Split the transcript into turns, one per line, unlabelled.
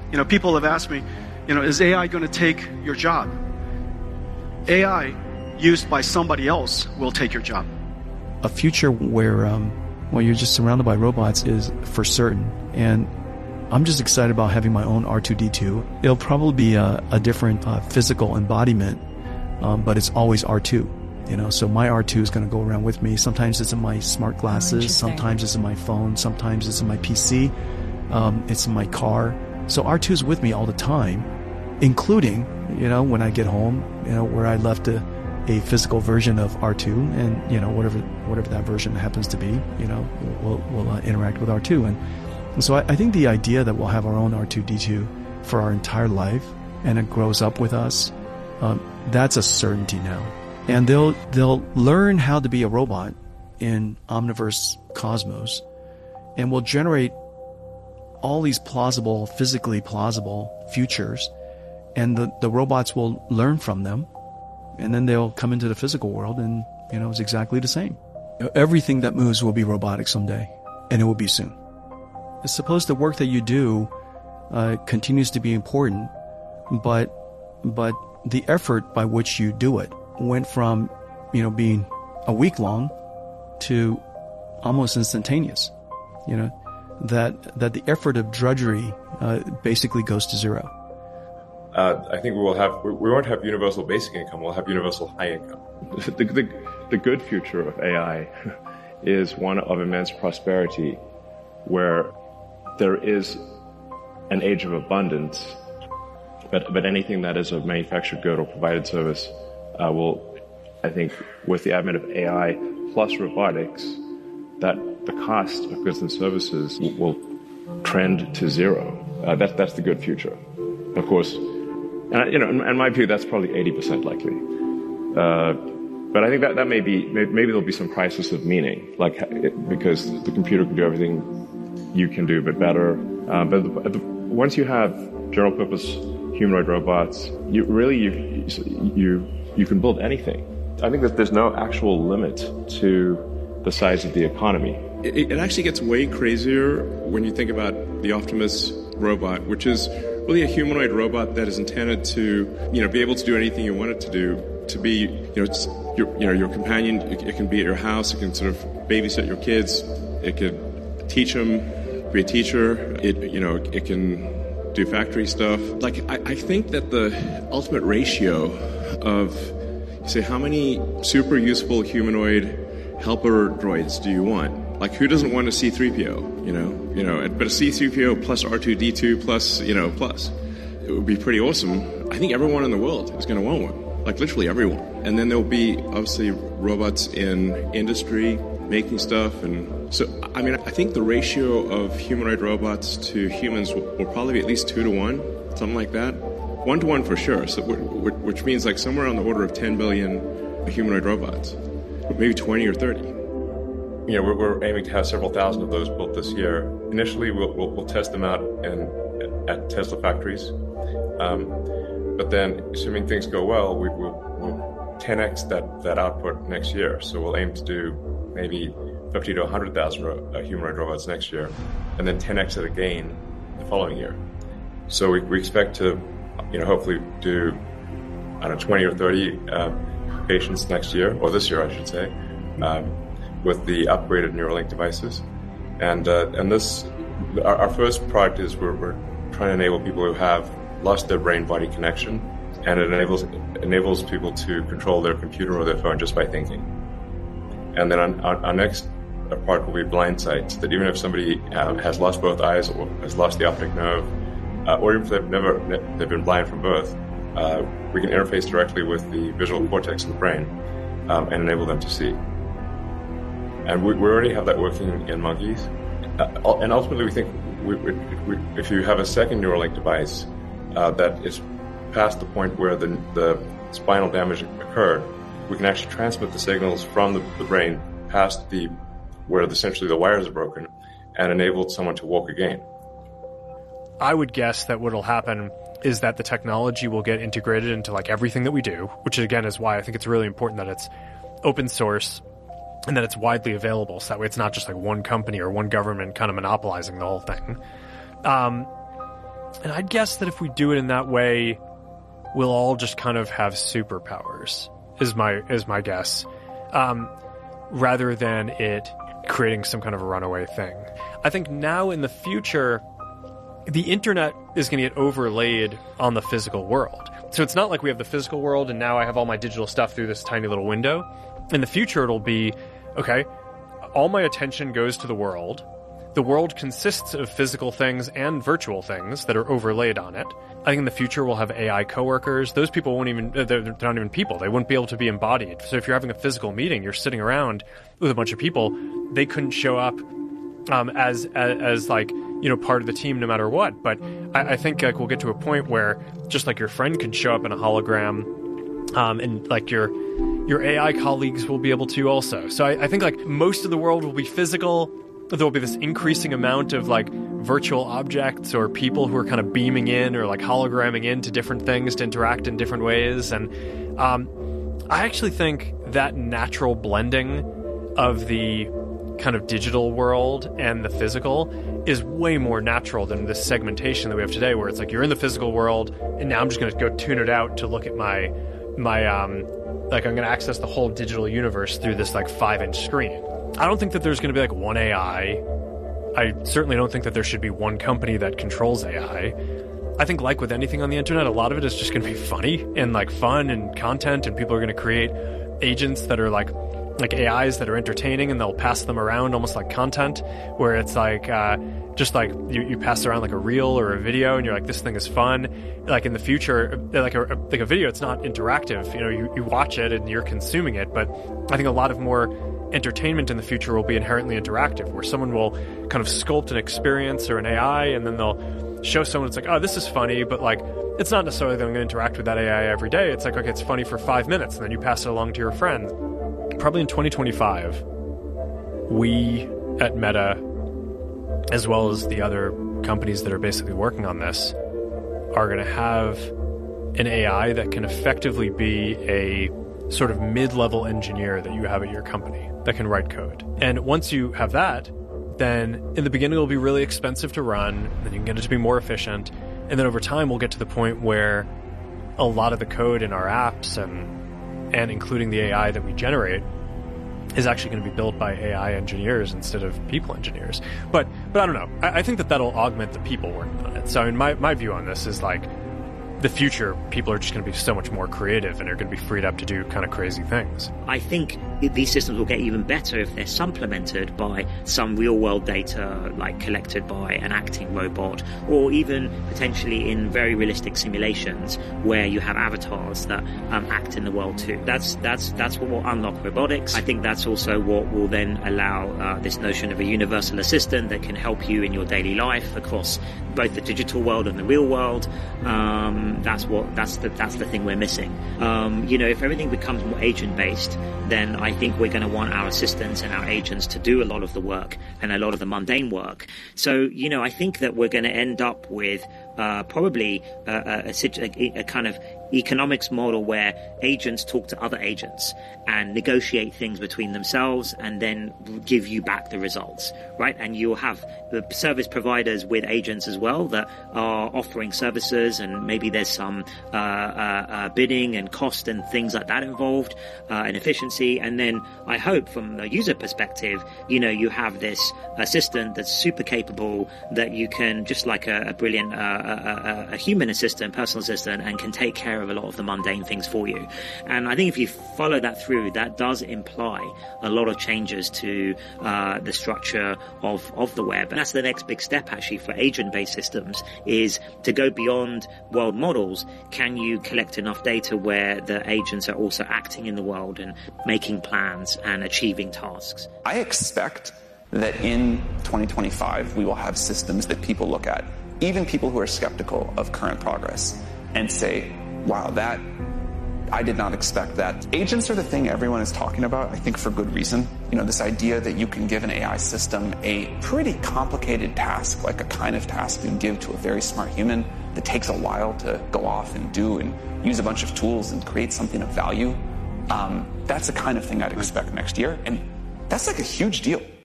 People have asked me, is AI going to take your job? AI used by somebody else will take your job.
A future where you're just surrounded by robots is for certain. And I'm just excited about having my own R2-D2. It'll probably be a different physical embodiment, but it's always R2. So my R2 is going to go around with me. Sometimes it's in my smart glasses. Sometimes it's in my phone. Sometimes it's in my PC. It's in my car. So R2 is with me all the time, including, when I get home, where I left a physical version of R2, and, whatever that version happens to be, we'll interact with R2. And so I think the idea that we'll have our own R2-D2 for our entire life, and it grows up with us, that's a certainty now. And they'll learn how to be a robot in Omniverse Cosmos, and will generate all these physically plausible futures, and the robots will learn from them, and then they'll come into the physical world, and it's exactly the same. Everything that moves will be robotic someday, and it will be soon. I suppose the work that you do continues to be important, but the effort by which you do it went from being a week long to almost instantaneous. That the effort of drudgery basically goes to zero.
I think we won't have universal basic income, we'll have universal high income.
The good future of AI is one of immense prosperity, where there is an age of abundance, but anything that is a manufactured good or provided service will, I think, with the advent of AI plus robotics, that the cost of goods and services will trend to zero. That's the good future. Of course, in my view, that's probably 80% likely. But I think that maybe there'll be some crisis of meaning, because the computer can do everything you can do, but better. But once you have general purpose humanoid robots, you can build anything. I think that there's no actual limit to the size of the economy.
It actually gets way crazier when you think about the Optimus robot, which is really a humanoid robot that is intended to, be able to do anything you want it to do, to be, your companion. It can be at your house. It can sort of babysit your kids. It could teach them, be a teacher. It can do factory stuff. I think that the ultimate ratio of, say, how many super useful humanoid helper droids do you want? Who doesn't want a C-3PO, but a C-3PO plus R2-D2 plus, plus. It would be pretty awesome. I think everyone in the world is going to want one, literally everyone. And then there'll be, obviously, robots in industry making stuff. And so, I think the ratio of humanoid robots to humans will probably be at least 2-to-1, something like that. 1-to-1 for sure, so which means somewhere on the order of 10 billion humanoid robots, maybe 20 or 30.
We're aiming to have several thousand of those built this year. Initially, we'll test them out at Tesla factories, but then, assuming things go well, we'll 10x that output next year. So we'll aim to do maybe 50 to 100,000 humanoid robots next year, and then 10x it again the following year. So we expect to, hopefully do 20 or 30 patients next year, or this year, I should say. With the upgraded Neuralink devices, and this, our first product is we're trying to enable people who have lost their brain-body connection, and it enables people to control their computer or their phone just by thinking. And then our next part will be blind sight, so that even if somebody has lost both eyes or has lost the optic nerve, or even if they've been blind from birth, we can interface directly with the visual cortex of the brain and enable them to see. And we already have that working in monkeys. And ultimately, we think if you have a second Neuralink device that is past the point where the spinal damage occurred, we can actually transmit the signals from the brain past where essentially the wires are broken, and enable someone to walk again.
I would guess that what'll happen is that the technology will get integrated into everything that we do, which again is why I think it's really important that it's open source and that it's widely available, so that way it's not just one company or one government kind of monopolizing the whole thing. And I'd guess that if we do it in that way, we'll all just kind of have superpowers, is my guess, rather than it creating some kind of a runaway thing. I think now in the future, the internet is going to get overlaid on the physical world. So it's not like we have the physical world and now I have all my digital stuff through this tiny little window. In the future, it'll be, okay, all my attention goes to the world. The world consists of physical things and virtual things that are overlaid on it. I think in the future we'll have AI coworkers. Those people won't even, they're not even people. They wouldn't be able to be embodied. So if you're having a physical meeting, you're sitting around with a bunch of people, they couldn't show up as like, you know, part of the team no matter what. But I think like we'll get to a point where just like your friend can show up in a hologram, and like your AI colleagues will be able to also. So I think like most of the world will be physical. There will be this increasing amount of like virtual objects or people who are kind of beaming in or like hologramming into different things to interact in different ways. And I actually think that natural blending of the kind of digital world and the physical is way more natural than this segmentation that we have today, where it's like you're in the physical world and now I'm just going to go tune it out to look at my like I'm going to access the whole digital universe through this like 5-inch screen. I don't think that there's going to be like one AI. I certainly don't think that there should be one company that controls AI. I think like with anything on the internet, a lot of it is just going to be funny and like fun and content, and people are going to create agents that are like AIs that are entertaining, and they'll pass them around almost like content, where it's like just like you pass around like a reel or a video and you're like, this thing is fun. Like in the future, like a video, it's not interactive. You know, you watch it and you're consuming it, but I think a lot of more entertainment in the future will be inherently interactive, where someone will kind of sculpt an experience or an AI, and then they'll show someone, it's like, oh, this is funny, but like it's not necessarily that I'm going to interact with that AI every day. It's like, okay, it's funny for 5 minutes, and then you pass it along to your friend. Probably in 2025, we at Meta, as well as the other companies that are basically working on this, are going to have an AI that can effectively be a sort of mid-level engineer that you have at your company that can write code. And once you have that, then in the beginning it'll be really expensive to run, then you can get it to be more efficient, and then over time we'll get to the point where a lot of the code in our apps and including the AI that we generate is actually going to be built by AI engineers instead of people engineers. But I don't know. I think that that'll augment the people working on it. So I mean, my view on this is like, the future, people are just going to be so much more creative and are going to be freed up to do kind of crazy things.
I think these systems will get even better if they're supplemented by some real-world data, like collected by an acting robot, or even potentially in very realistic simulations where you have avatars that act in the world too. That's what will unlock robotics. I think that's also what will then allow this notion of a universal assistant that can help you in your daily life across both the digital world and the real world. That's the thing we're missing. You know, if everything becomes more agent-based, then I think we're going to want our assistants and our agents to do a lot of the work and a lot of the mundane work. So, you know, I think that we're going to end up with probably a kind of economics model where agents talk to other agents and negotiate things between themselves and then give you back the results, right? And you'll have the service providers with agents as well that are offering services, and maybe there's some bidding and cost and things like that involved, and efficiency. And then I hope from the user perspective, you know, you have this assistant that's super capable that you can, just like a brilliant a human assistant, personal assistant, and can take care of a lot of the mundane things for you. And I think if you follow that through, that does imply a lot of changes to the structure of the web. And that's the next big step actually for agent-based systems, is to go beyond world models. Can you collect enough data where the agents are also acting in the world and making plans and achieving tasks?
I expect that in 2025 we will have systems that people look at, even people who are skeptical of current progress, and say, wow, I did not expect that. Agents are the thing everyone is talking about, I think for good reason. You know, this idea that you can give an AI system a pretty complicated task, like a kind of task you give to a very smart human that takes a while to go off and do and use a bunch of tools and create something of value. That's the kind of thing I'd expect next year. And that's like a huge deal.